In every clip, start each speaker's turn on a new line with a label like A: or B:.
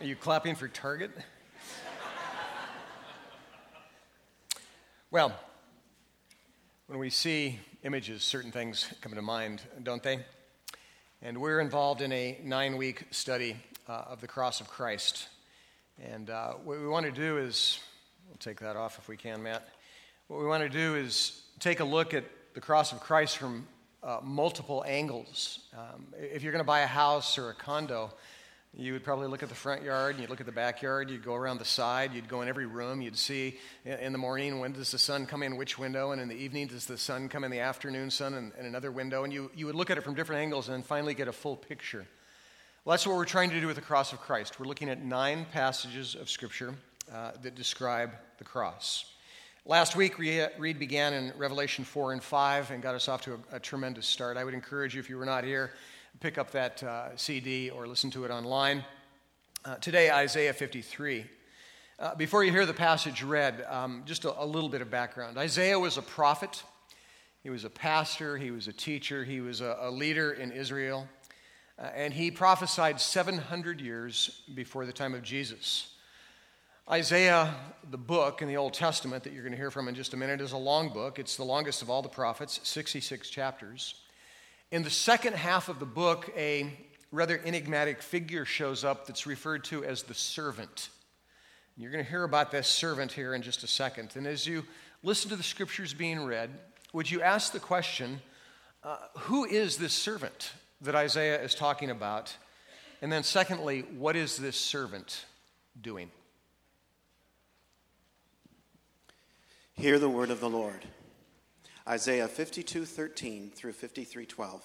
A: Are you clapping for Target? Well, when we see images, certain things come to mind, don't they? And we're involved in a 9-week study of the cross of Christ. And what we want to do is, we'll take that off if we can, Matt. What we want to do is take a look at the cross of Christ from multiple angles. If you're going to buy a house or a condo, you would probably look at the front yard, and you'd look at the backyard, you'd go around the side, you'd go in every room, you'd see in the morning, when does the sun come in which window, and in the evening, does the sun come in the afternoon sun in another window, and you would look at it from different angles and then finally get a full picture. Well, that's what we're trying to do with the cross of Christ. We're looking at 9 passages of Scripture that describe the cross. Last week, Reed began in Revelation 4 and 5 and got us off to a tremendous start. I would encourage you, if you were not here, pick up that CD or listen to it online. Today, Isaiah 53. Before you hear the passage read, just a little bit of background. Isaiah was a prophet. He was a pastor. He was a teacher. He was a leader in Israel. And he prophesied 700 years before the time of Jesus. Isaiah, the book in the Old Testament that you're going to hear from in just a minute, is a long book. It's the longest of all the prophets, 66 chapters. In the second half of the book, a rather enigmatic figure shows up that's referred to as the servant. You're going to hear about this servant here in just a second. And as you listen to the scriptures being read, would you ask the question, who is this servant that Isaiah is talking about? And then secondly, what is this servant doing?
B: Hear the word of the Lord. Isaiah 52:13 through 53:12.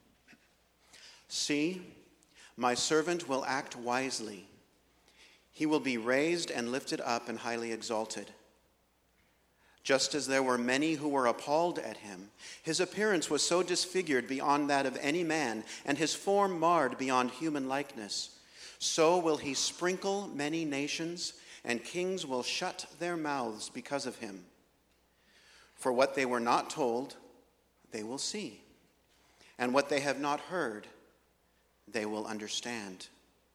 B: See, my servant will act wisely. He will be raised and lifted up and highly exalted. Just as there were many who were appalled at him, his appearance was so disfigured beyond that of any man, and his form marred beyond human likeness. So will he sprinkle many nations, and kings will shut their mouths because of him. For what they were not told, they will see, and what they have not heard, they will understand.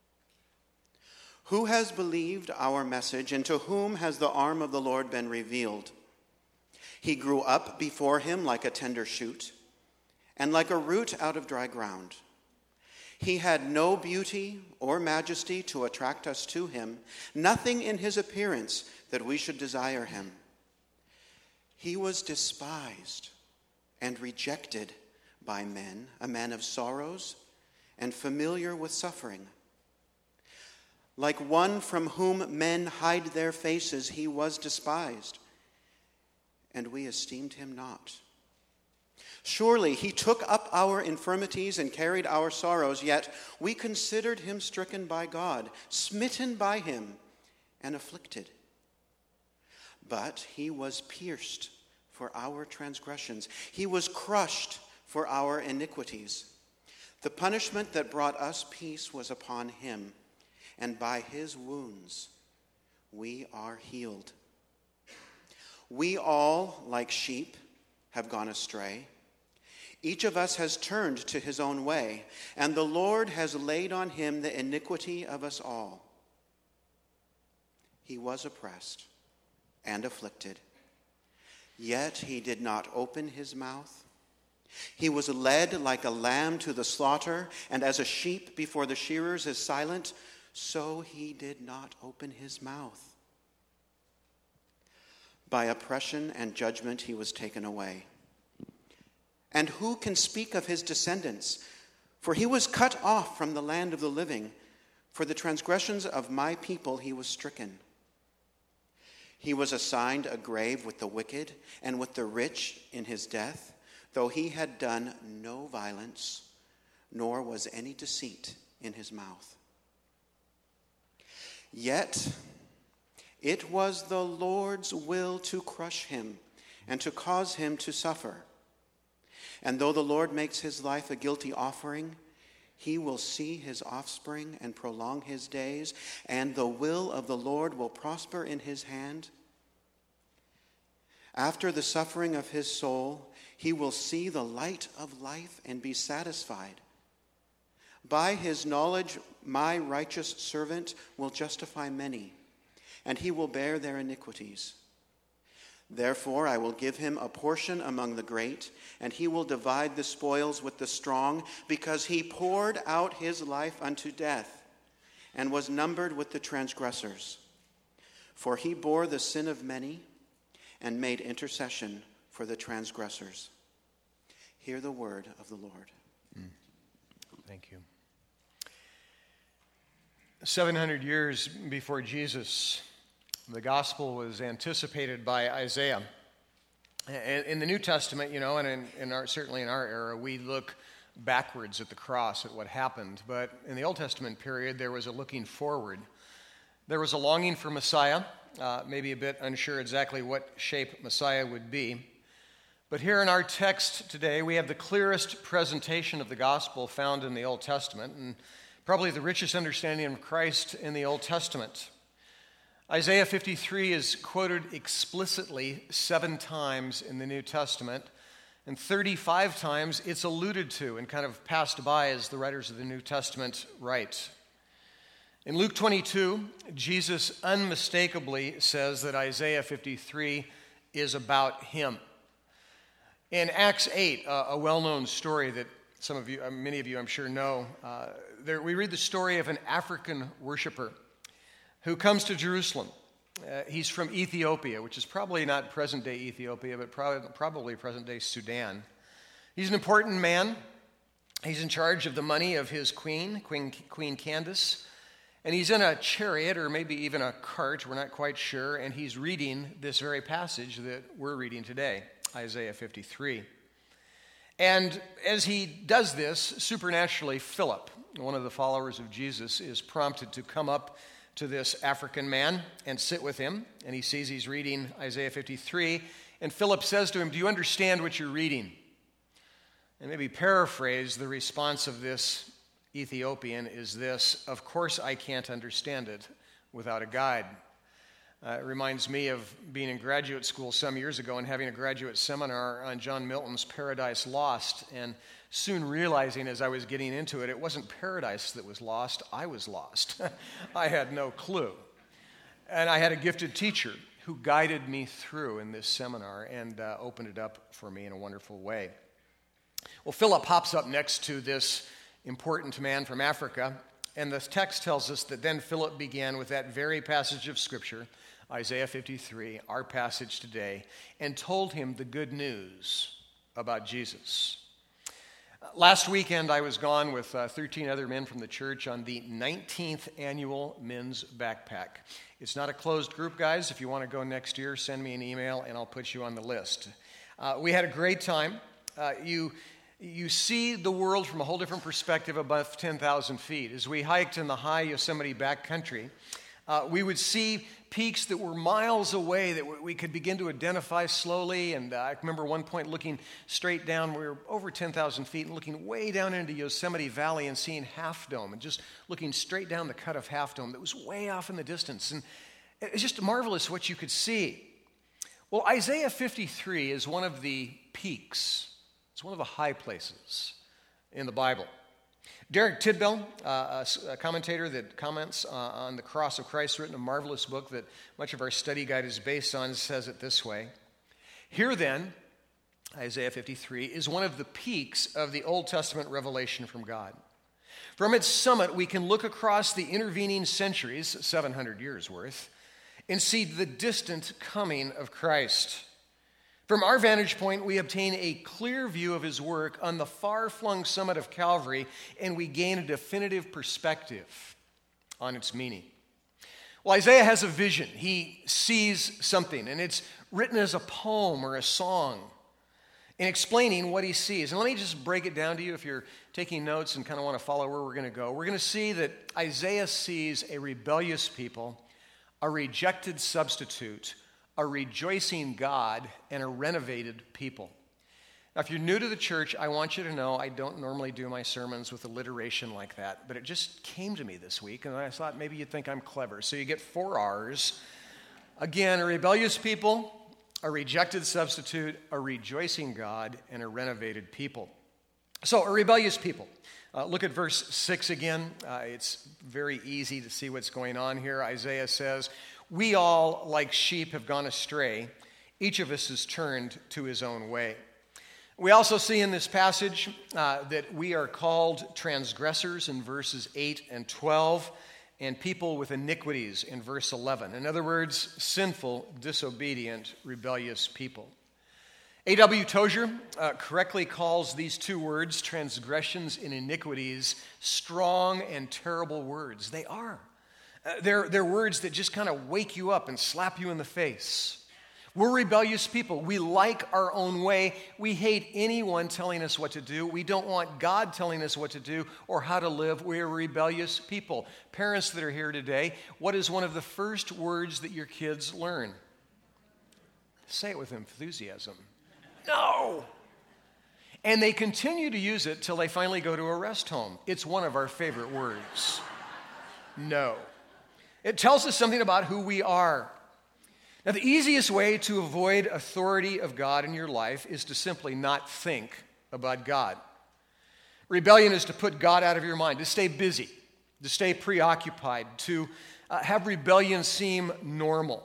B: Who has believed our message, and to whom has the arm of the Lord been revealed? He grew up before him like a tender shoot, and like a root out of dry ground. He had no beauty or majesty to attract us to him, nothing in his appearance that we should desire him. He was despised and rejected by men, a man of sorrows and familiar with suffering. Like one from whom men hide their faces, he was despised, and we esteemed him not. Surely he took up our infirmities and carried our sorrows, yet we considered him stricken by God, smitten by him, and afflicted. But he was pierced for our transgressions. He was crushed for our iniquities. The punishment that brought us peace was upon him, and by his wounds we are healed. We all, like sheep, have gone astray. Each of us has turned to his own way, and the Lord has laid on him the iniquity of us all. He was oppressed and afflicted, yet he did not open his mouth. He was led like a lamb to the slaughter, and as a sheep before the shearers is silent, so he did not open his mouth. By oppression and judgment he was taken away. And who can speak of his descendants? For he was cut off from the land of the living. For the transgressions of my people he was stricken. He was assigned a grave with the wicked and with the rich in his death, though he had done no violence, nor was any deceit in his mouth. Yet it was the Lord's will to crush him and to cause him to suffer. And though the Lord makes his life a guilty offering, he will see his offspring and prolong his days, and the will of the Lord will prosper in his hand. After the suffering of his soul, he will see the light of life and be satisfied. By his knowledge, my righteous servant will justify many, and he will bear their iniquities. Therefore, I will give him a portion among the great, and he will divide the spoils with the strong, because he poured out his life unto death, and was numbered with the transgressors. For he bore the sin of many, and made intercession for the transgressors. Hear the word of the Lord.
A: Thank you. 700 years before Jesus, the gospel was anticipated by Isaiah. In the New Testament, and certainly in our era, we look backwards at the cross, at what happened. But in the Old Testament period, there was a looking forward. There was a longing for Messiah, maybe a bit unsure exactly what shape Messiah would be. But here in our text today, we have the clearest presentation of the gospel found in the Old Testament, and probably the richest understanding of Christ in the Old Testament. Isaiah 53 is quoted explicitly 7 times in the New Testament, and 35 times it's alluded to and kind of passed by as the writers of the New Testament write. In Luke 22, Jesus unmistakably says that Isaiah 53 is about him. In Acts 8, a well-known story that many of you I'm sure know, we read the story of an African worshiper who comes to Jerusalem. He's from Ethiopia, which is probably not present-day Ethiopia, but probably present-day Sudan. He's an important man. He's in charge of the money of his Queen Candace, and he's in a chariot or maybe even a cart, we're not quite sure, and he's reading this very passage that we're reading today, Isaiah 53. And as he does this, supernaturally, Philip, one of the followers of Jesus, is prompted to come up to this African man and sit with him. And he sees he's reading Isaiah 53. And Philip says to him, "Do you understand what you're reading?" And maybe paraphrase, the response of this Ethiopian is this: "Of course I can't understand it without a guide." It reminds me of being in graduate school some years ago and having a graduate seminar on John Milton's Paradise Lost, and soon realizing as I was getting into it, it wasn't paradise that was lost, I was lost. I had no clue. And I had a gifted teacher who guided me through in this seminar and opened it up for me in a wonderful way. Well, Philip hops up next to this important man from Africa, and the text tells us that then Philip began with that very passage of Scripture, Isaiah 53, our passage today, and told him the good news about Jesus. Last weekend, I was gone with 13 other men from the church on the 19th annual men's backpack. It's not a closed group, guys. If you want to go next year, send me an email and I'll put you on the list. We had a great time. You see the world from a whole different perspective above 10,000 feet. As we hiked in the high Yosemite backcountry, we would see peaks that were miles away that we could begin to identify slowly. And I remember one point looking straight down. We were over 10,000 feet and looking way down into Yosemite Valley and seeing Half Dome and just looking straight down the cut of Half Dome that was way off in the distance. And it's just marvelous what you could see. Well, Isaiah 53 is one of the peaks. It's one of the high places in the Bible. Derek Tidbell, a commentator that comments on the cross of Christ, written a marvelous book that much of our study guide is based on, says it this way: "Here then, Isaiah 53, is one of the peaks of the Old Testament revelation from God. From its summit, we can look across the intervening centuries, 700 years worth, and see the distant coming of Christ. From our vantage point, we obtain a clear view of his work on the far-flung summit of Calvary, and we gain a definitive perspective on its meaning." Well, Isaiah has a vision. He sees something, and it's written as a poem or a song in explaining what he sees. And let me just break it down to you if you're taking notes and kind of want to follow where we're going to go. We're going to see that Isaiah sees a rebellious people, a rejected substitute, a rejoicing God, and a renovated people. Now, if you're new to the church, I want you to know I don't normally do my sermons with alliteration like that, but it just came to me this week, and I thought maybe you'd think I'm clever. So you get 4 R's. Again, a rebellious people, a rejected substitute, a rejoicing God, and a renovated people. So, a rebellious people. Look at verse 6 again. It's very easy to see what's going on here. Isaiah says, "We all, like sheep, have gone astray. Each of us has turned to his own way." We also see in this passage that we are called transgressors in verses 8 and 12, and people with iniquities in verse 11. In other words, sinful, disobedient, rebellious people. A.W. Tozer correctly calls these two words, transgressions and iniquities, strong and terrible words. They are. They're words that just kind of wake you up and slap you in the face. We're rebellious people. We like our own way. We hate anyone telling us what to do. We don't want God telling us what to do or how to live. We're rebellious people. Parents that are here today, what is one of the first words that your kids learn? Say it with enthusiasm. No! And they continue to use it till they finally go to a rest home. It's one of our favorite words. No. It tells us something about who we are. Now, the easiest way to avoid authority of God in your life is to simply not think about God. Rebellion is to put God out of your mind, to stay busy, to stay preoccupied, to have rebellion seem normal.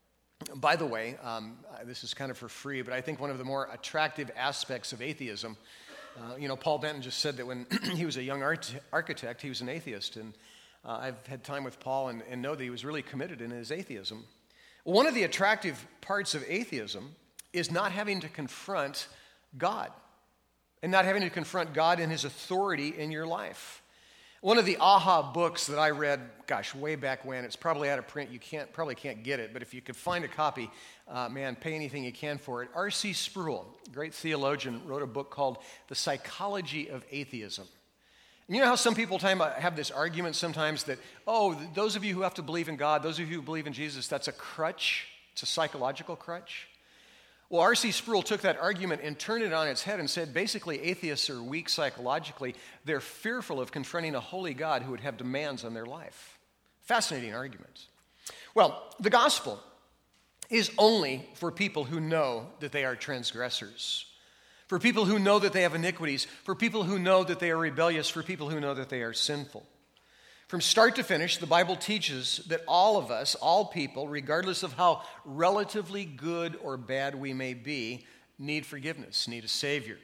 A: By the way, this is kind of for free, but I think one of the more attractive aspects of atheism, Paul Benton just said that when he was a young architect, he was an atheist, and I've had time with Paul and know that he was really committed in his atheism. One of the attractive parts of atheism is not having to confront God and not having to confront God and his authority in your life. One of the aha books that I read, way back when, it's probably out of print, probably can't get it, but if you could find a copy, pay anything you can for it. R.C. Sproul, great theologian, wrote a book called The Psychology of Atheism. And you know how some people have this argument sometimes that, those of you who have to believe in God, those of you who believe in Jesus, that's a crutch, it's a psychological crutch? Well, R.C. Sproul took that argument and turned it on its head and said, basically, atheists are weak psychologically. They're fearful of confronting a holy God who would have demands on their life. Fascinating argument. Well, the gospel is only for people who know that they are transgressors, for people who know that they have iniquities, for people who know that they are rebellious, for people who know that they are sinful. From start to finish, the Bible teaches that all of us, all people, regardless of how relatively good or bad we may be, need forgiveness, need a Savior.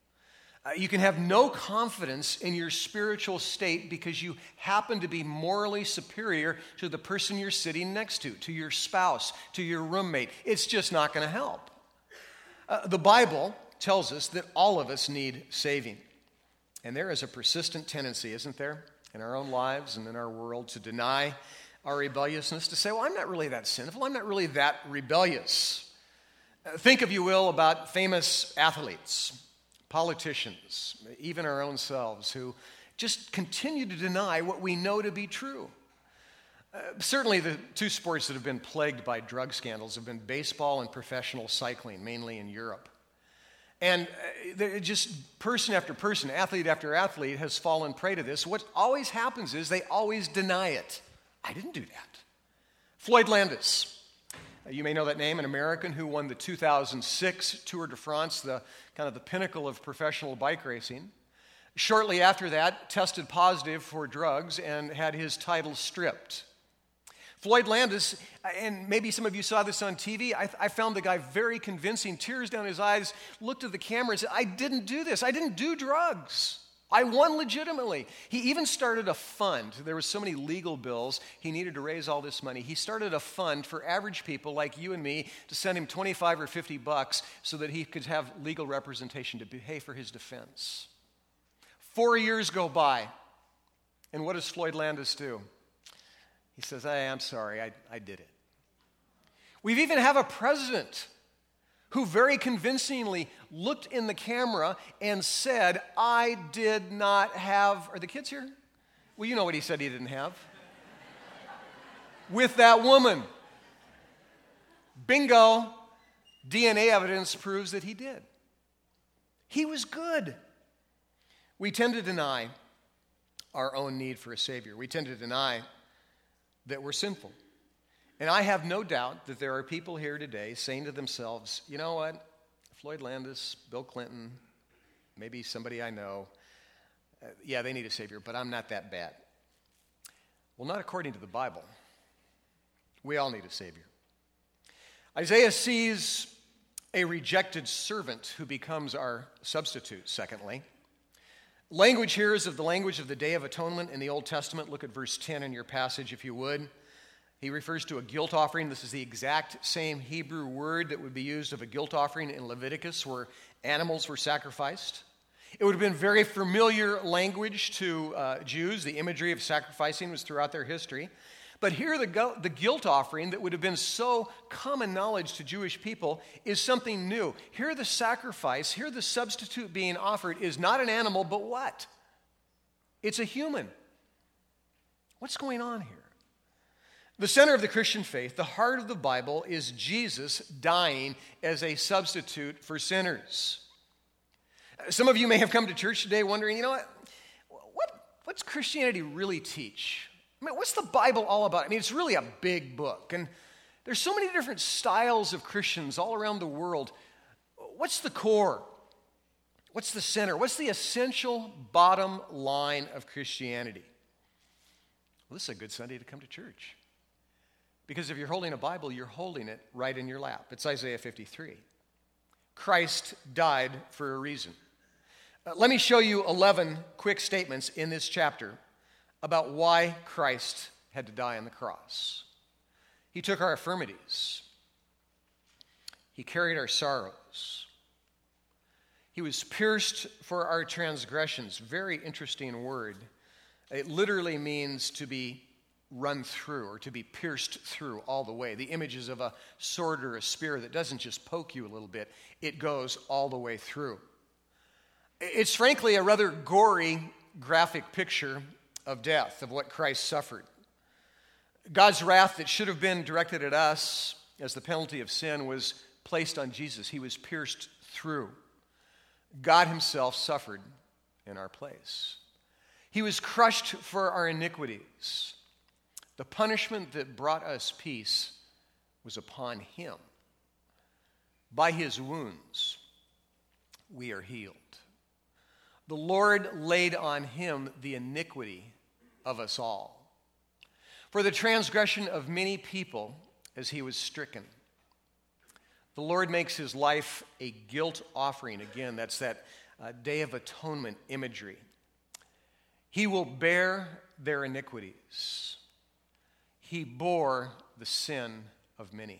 A: You can have no confidence in your spiritual state because you happen to be morally superior to the person you're sitting next to your spouse, to your roommate. It's just not going to help. The Bible tells us that all of us need saving. And there is a persistent tendency, isn't there, in our own lives and in our world to deny our rebelliousness, to say, well, I'm not really that sinful, I'm not really that rebellious. Think, if you will, about famous athletes, politicians, even our own selves, who just continue to deny what we know to be true. Certainly the two sports that have been plagued by drug scandals have been baseball and professional cycling, mainly in Europe. And just person after person, athlete after athlete has fallen prey to this. What always happens is they always deny it. I didn't do that. Floyd Landis, you may know that name, an American who won the 2006 Tour de France, the pinnacle of professional bike racing. Shortly after that, tested positive for drugs and had his title stripped. Floyd Landis, and maybe some of you saw this on TV, I found the guy very convincing, tears down his eyes, looked at the camera and said, I didn't do this. I didn't do drugs. I won legitimately. He even started a fund. There were so many legal bills. He needed to raise all this money. He started a fund for average people like you and me to send him $25 or $50 so that he could have legal representation to pay for his defense. 4 years go by, and what does Floyd Landis do? He says, hey, I'm sorry, I did it. We even have a president who very convincingly looked in the camera and said, I did not have, are the kids here? Well, you know what he said he didn't have. With that woman. Bingo. DNA evidence proves that he did. He was good. We tend to deny our own need for a Savior. We tend to deny that we're sinful. And I have no doubt that there are people here today saying to themselves, you know what, Floyd Landis, Bill Clinton, maybe somebody I know, yeah, they need a Savior, but I'm not that bad. Well, not according to the Bible. We all need a Savior. Isaiah sees a rejected servant who becomes our substitute, secondly. Language here is of the language of the Day of Atonement in the Old Testament. Look at verse 10 in your passage, if you would. He refers to a guilt offering. This is the exact same Hebrew word that would be used of a guilt offering in Leviticus, where animals were sacrificed. It would have been very familiar language to Jews. The imagery of sacrificing was throughout their history. But here, the guilt offering that would have been so common knowledge to Jewish people is something new. Here, the sacrifice, here, the substitute being offered is not an animal, but what? It's a human. What's going on here? The center of the Christian faith, the heart of the Bible, is Jesus dying as a substitute for sinners. Some of you may have come to church today wondering, what's Christianity really teach? I mean, what's the Bible all about? I mean, it's really a big book, and there's so many different styles of Christians all around the world. What's the core? What's the center? What's the essential bottom line of Christianity? Well, this is a good Sunday to come to church, because if you're holding a Bible, you're holding it right in your lap. It's Isaiah 53. Christ died for a reason. Let me show you 11 quick statements in this chapter about why Christ had to die on the cross. He took our infirmities. He carried our sorrows. He was pierced for our transgressions. Very interesting word. It literally means to be run through or to be pierced through all the way. The image is of a sword or a spear that doesn't just poke you a little bit. It goes all the way through. It's frankly a rather gory, graphic picture of death, of what Christ suffered. God's wrath that should have been directed at us as the penalty of sin was placed on Jesus. He was pierced through. God himself suffered in our place. He was crushed for our iniquities. The punishment that brought us peace was upon him. By his wounds, we are healed. The Lord laid on him the iniquity of us all. For the transgression of many people, as he was stricken. The Lord makes his life a guilt offering. Again, that's that Day of Atonement imagery. He will bear their iniquities. He bore the sin of many.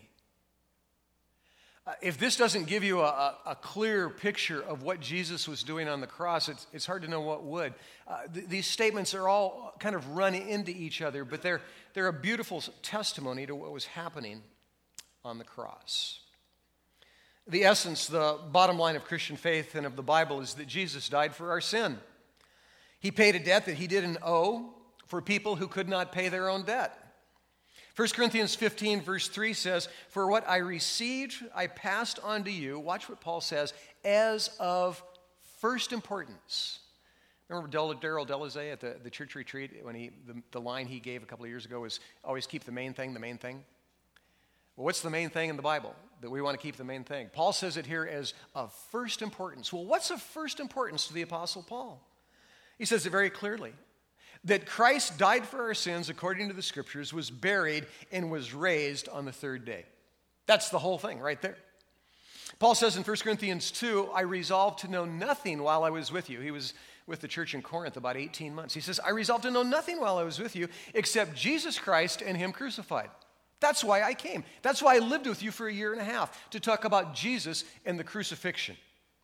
A: If this doesn't give you a clear picture of what Jesus was doing on the cross, it's hard to know what would. These statements are all kind of run into each other, but they're a beautiful testimony to what was happening on the cross. The essence, the bottom line of Christian faith and of the Bible is that Jesus died for our sin. He paid a debt that he didn't owe for people who could not pay their own debt. 1 Corinthians 15, verse 3 says, "For what I received, I passed on to you," watch what Paul says, "as of first importance." Remember Daryl Delazay at the church retreat, when the line he gave a couple of years ago was, always keep the main thing the main thing? Well, what's the main thing in the Bible? That we want to keep the main thing. Paul says it here as of first importance. Well, what's of first importance to the Apostle Paul? He says it very clearly. That Christ died for our sins according to the Scriptures, was buried, and was raised on the third day. That's the whole thing right there. Paul says in 1 Corinthians 2, "I resolved to know nothing while I was with you." He was with the church in Corinth about 18 months. He says, "I resolved to know nothing while I was with you except Jesus Christ and him crucified." That's why I came. That's why I lived with you for a year and a half, to talk about Jesus and the crucifixion.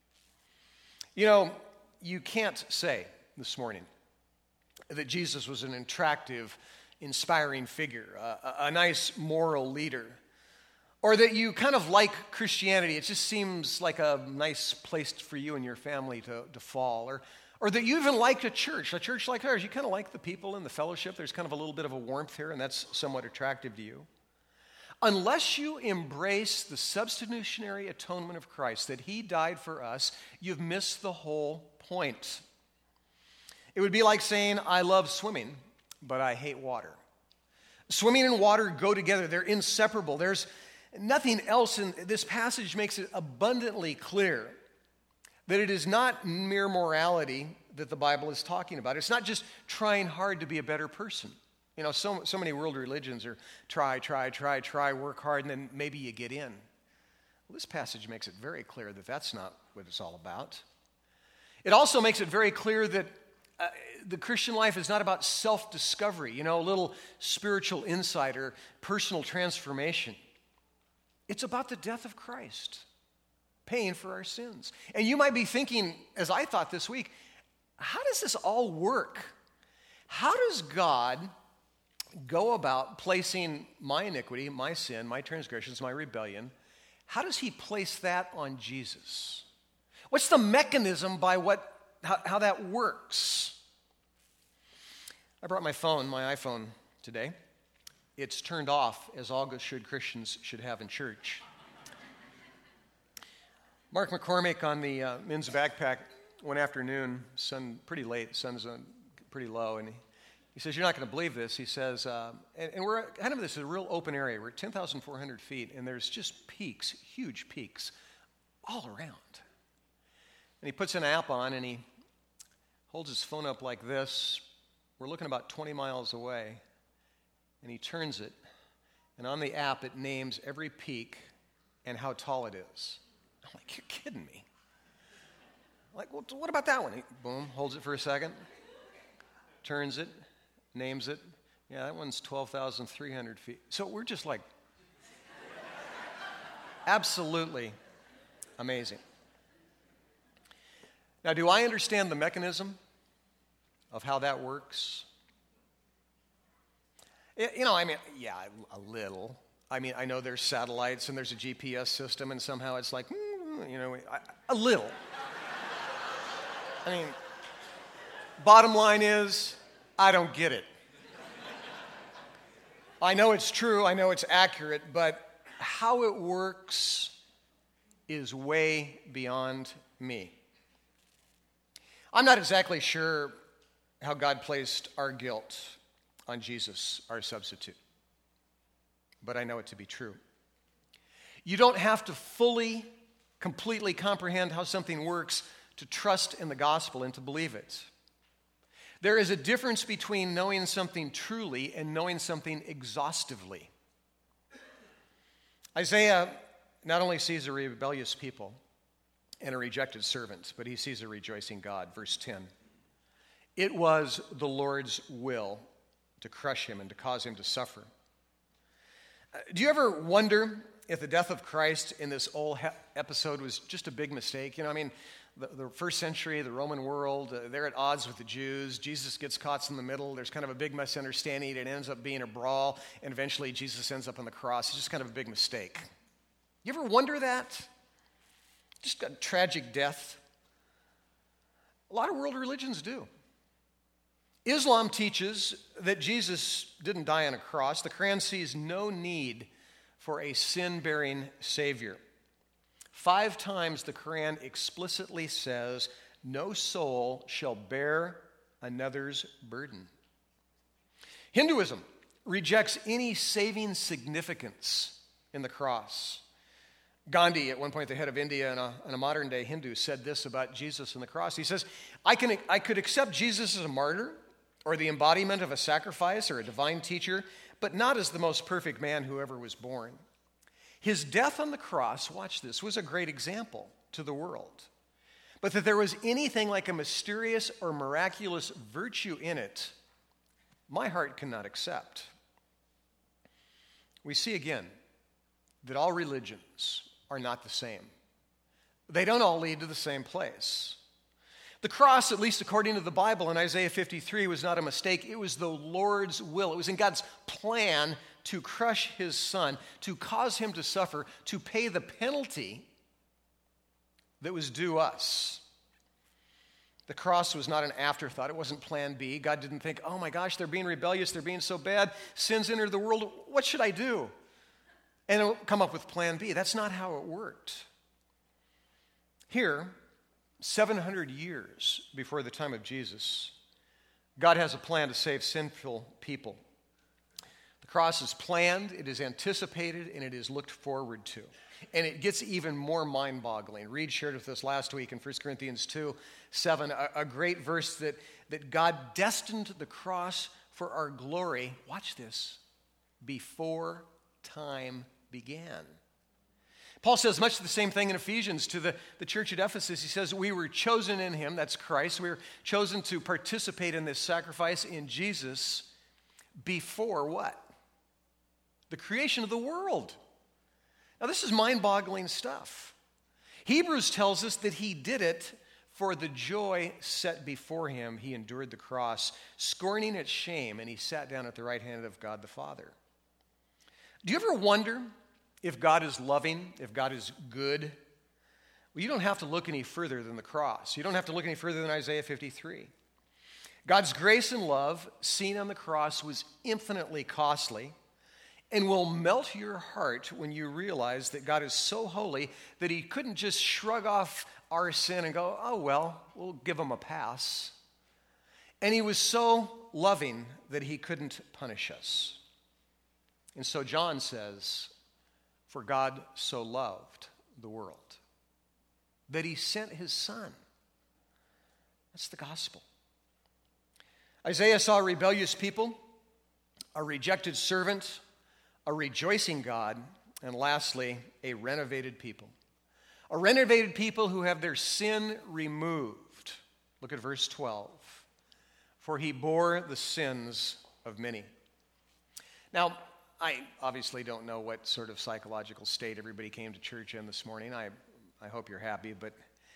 A: You know, you can't say this morning that Jesus was an attractive, inspiring figure, a nice moral leader, or that you kind of like Christianity. It just seems like a nice place for you and your family to fall, or that you even like a church like ours. You kind of like the people and the fellowship. There's kind of a little bit of a warmth here, and that's somewhat attractive to you. Unless you embrace the substitutionary atonement of Christ, that he died for us, you've missed the whole point. It would be like saying, I love swimming, but I hate water. Swimming and water go together. They're inseparable. There's nothing else in this passage makes it abundantly clear that it is not mere morality that the Bible is talking about. It's not just trying hard to be a better person. You know, so many world religions are try, work hard, and then maybe you get in. Well, this passage makes it very clear that that's not what it's all about. It also makes it very clear that the Christian life is not about self-discovery, you know, a little spiritual insight or personal transformation. It's about the death of Christ, paying for our sins. And you might be thinking, as I thought this week, how does this all work? How does God go about placing my iniquity, my sin, my transgressions, my rebellion, how does he place that on Jesus? What's the mechanism by how that works? I brought my iPhone today. It's turned off, as all good Christians should have in church. Mark McCormick on the men's backpack one afternoon, pretty late, sun's pretty low, and he says, "You're not going to believe this." He says, and we're kind of this is a real open area. We're at 10,400 feet, and there's just peaks, huge peaks, all around. And he puts an app on, and he holds his phone up like this. We're looking about 20 miles away, and he turns it, and on the app it names every peak and how tall it is. I'm like, you're kidding me. I'm like, well, what about that one? He, boom, holds it for a second, turns it, names it. Yeah, that one's 12,300 feet. So we're just like absolutely amazing. Now, do I understand the mechanism of how that works? You know, I mean, yeah, a little. I mean, I know there's satellites and there's a GPS system, and somehow it's like, you know, a little. I mean, bottom line is, I don't get it. I know it's true, I know it's accurate, but how it works is way beyond me. I'm not exactly sure how God placed our guilt on Jesus, our substitute, but I know it to be true. You don't have to fully, completely comprehend how something works to trust in the gospel and to believe it. There is a difference between knowing something truly and knowing something exhaustively. Isaiah not only sees a rebellious people and a rejected servant, but he sees a rejoicing God. Verse 10. It was the Lord's will to crush him and to cause him to suffer. Do you ever wonder if the death of Christ in this whole episode was just a big mistake? You know, I mean, the first century, the Roman world, they're at odds with the Jews. Jesus gets caught in the middle. There's kind of a big misunderstanding. It ends up being a brawl, and eventually Jesus ends up on the cross. It's just kind of a big mistake. You ever wonder that? Just a tragic death. A lot of world religions do. Islam teaches that Jesus didn't die on a cross. The Quran sees no need for a sin-bearing Savior. 5 times the Quran explicitly says, no soul shall bear another's burden. Hinduism rejects any saving significance in the cross. Gandhi, at one point the head of India and a modern-day Hindu, said this about Jesus and the cross. He says, I could accept Jesus as a martyr or the embodiment of a sacrifice or a divine teacher, but not as the most perfect man who ever was born. His death on the cross, watch this, was a great example to the world. But that there was anything like a mysterious or miraculous virtue in it, my heart cannot accept. We see again that all religions are not the same. They don't all lead to the same place. The cross, at least according to the Bible in Isaiah 53, was not a mistake. It was the Lord's will. It was in God's plan to crush his son, to cause him to suffer, to pay the penalty that was due us. The cross was not an afterthought. It wasn't plan B. God didn't think, oh my gosh, they're being rebellious, they're being so bad, sin's entered the world, what should I do? And it'll come up with plan B. That's not how it worked. Here, 700 years before the time of Jesus, God has a plan to save sinful people. The cross is planned, it is anticipated, and it is looked forward to. and it gets even more mind-boggling. Reed shared with us last week in 1 Corinthians 2:7, a great verse that God destined the cross for our glory, watch this, before time began. Paul says much the same thing in Ephesians to the church at Ephesus. He says, we were chosen in him, that's Christ. We were chosen to participate in this sacrifice in Jesus before what? The creation of the world. Now, this is mind-boggling stuff. Hebrews tells us that he did it for the joy set before him. He endured the cross, scorning its shame, and he sat down at the right hand of God the Father. Do you ever wonder if God is loving, if God is good? Well, you don't have to look any further than the cross. You don't have to look any further than Isaiah 53. God's grace and love seen on the cross was infinitely costly and will melt your heart when you realize that God is so holy that he couldn't just shrug off our sin and go, oh, well, we'll give him a pass. And he was so loving that he couldn't punish us. And so John says, for God so loved the world that he sent his son. That's the gospel. Isaiah saw a rebellious people, a rejected servant, a rejoicing God, and lastly, a renovated people. A renovated people who have their sin removed. Look at verse 12. For he bore the sins of many. Now, I obviously don't know what sort of psychological state everybody came to church in this morning. I hope you're happy, but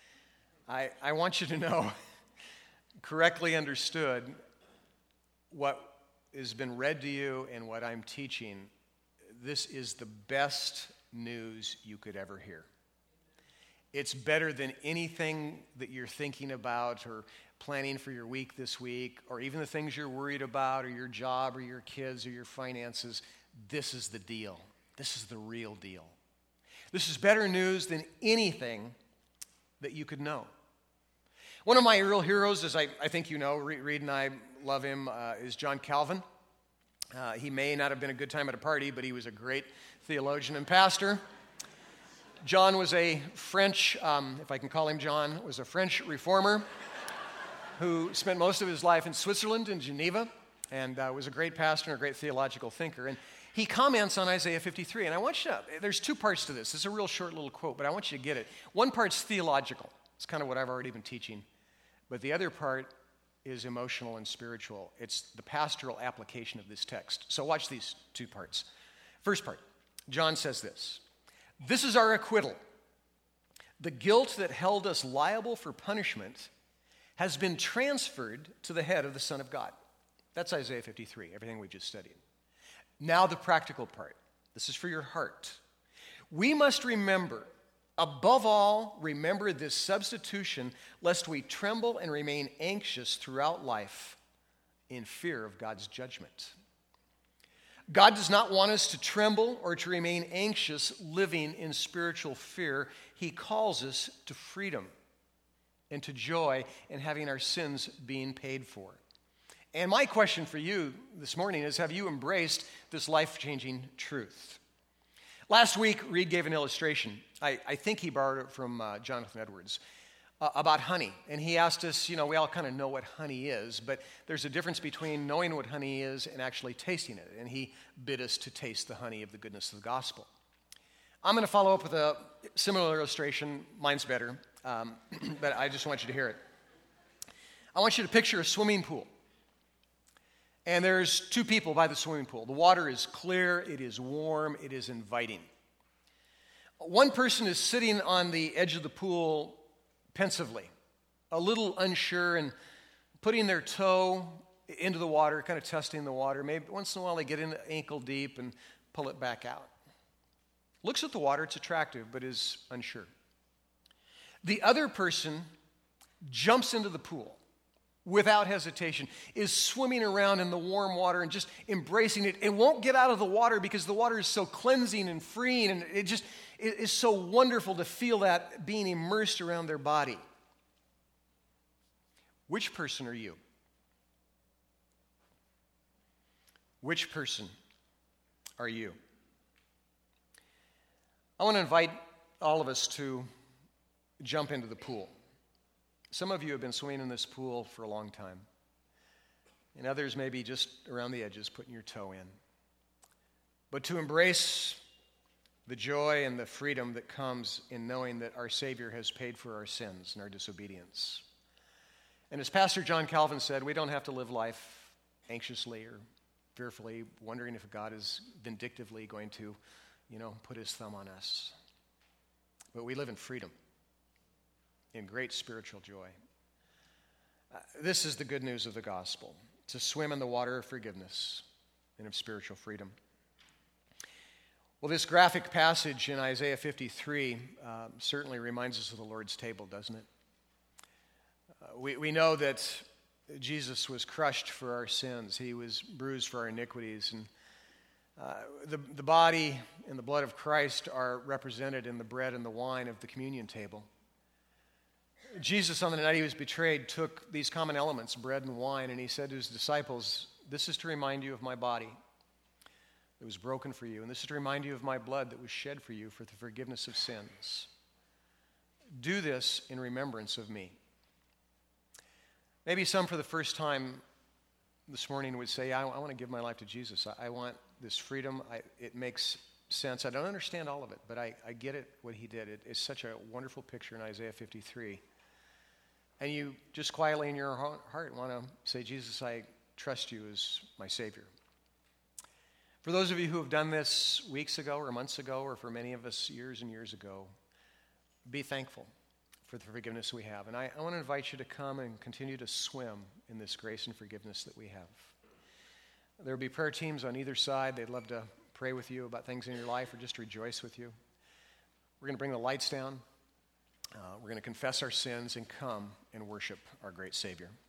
A: I want you to know, correctly understood, what has been read to you and what I'm teaching, this is the best news you could ever hear. It's better than anything that you're thinking about or planning for your week this week, or even the things you're worried about, or your job, or your kids, or your finances. This is the deal. This is the real deal. This is better news than anything that you could know. One of my real heroes, as I think you know, Reed and I love him, is John Calvin. He may not have been a good time at a party, but he was a great theologian and pastor. John was a French, if I can call him John, was a French reformer who spent most of his life in Switzerland, in Geneva, and was a great pastor and a great theological thinker. And he comments on Isaiah 53, and I want you to, there's two parts to this. This is a real short little quote, but I want you to get it. One part's theological. It's kind of what I've already been teaching. But the other part is emotional and spiritual. It's the pastoral application of this text. So watch these two parts. First part, John says this. This is our acquittal. The guilt that held us liable for punishment has been transferred to the head of the Son of God. That's Isaiah 53, everything we just studied. Now the practical part. This is for your heart. We must remember, above all, remember this substitution, lest we tremble and remain anxious throughout life in fear of God's judgment. God does not want us to tremble or to remain anxious living in spiritual fear. He calls us to freedom and to joy in having our sins being paid for. And my question for you this morning is, have you embraced this life-changing truth? Last week, Reed gave an illustration. I think he borrowed it from Jonathan Edwards about honey. And he asked us, we all kind of know what honey is, but there's a difference between knowing what honey is and actually tasting it. And he bid us to taste the honey of the goodness of the gospel. I'm going to follow up with a similar illustration. Mine's better, but I just want you to hear it. I want you to picture a swimming pool. And there's two people by the swimming pool. The water is clear, it is warm, it is inviting. One person is sitting on the edge of the pool pensively, a little unsure, and putting their toe into the water, kind of testing the water. Maybe once in a while they get in ankle deep and pull it back out. Looks at the water, it's attractive, but is unsure. The other person jumps into the pool without hesitation, is swimming around in the warm water and just embracing it, and won't get out of the water because the water is so cleansing and freeing, and it is so wonderful to feel that being immersed around their body. Which person are you? Which person are you? I want to invite all of us to jump into the pool. Some of you have been swimming in this pool for a long time, and others maybe just around the edges putting your toe in. But to embrace the joy and the freedom that comes in knowing that our Savior has paid for our sins and our disobedience. And as Pastor John Calvin said, we don't have to live life anxiously or fearfully, wondering if God is vindictively going to, put his thumb on us. But we live in freedom, in great spiritual joy. This is the good news of the gospel, to swim in the water of forgiveness and of spiritual freedom. Well, this graphic passage in Isaiah 53 certainly reminds us of the Lord's table, doesn't it? We know that Jesus was crushed for our sins. He was bruised for our iniquities. And the body and the blood of Christ are represented in the bread and the wine of the communion table. Jesus, on the night he was betrayed, took these common elements, bread and wine, and he said to his disciples, "This is to remind you of my body that was broken for you, and this is to remind you of my blood that was shed for you for the forgiveness of sins. Do this in remembrance of me." Maybe some for the first time this morning would say, I want to give my life to Jesus. I want this freedom. It makes sense. I don't understand all of it, but I get it, what he did. It's such a wonderful picture in Isaiah 53. And you just quietly in your heart want to say, Jesus, I trust you as my Savior. For those of you who have done this weeks ago or months ago, or for many of us years and years ago, be thankful for the forgiveness we have. And I want to invite you to come and continue to swim in this grace and forgiveness that we have. There will be prayer teams on either side. They'd love to pray with you about things in your life or just rejoice with you. We're going to bring the lights down. We're going to confess our sins and come and worship our great Savior.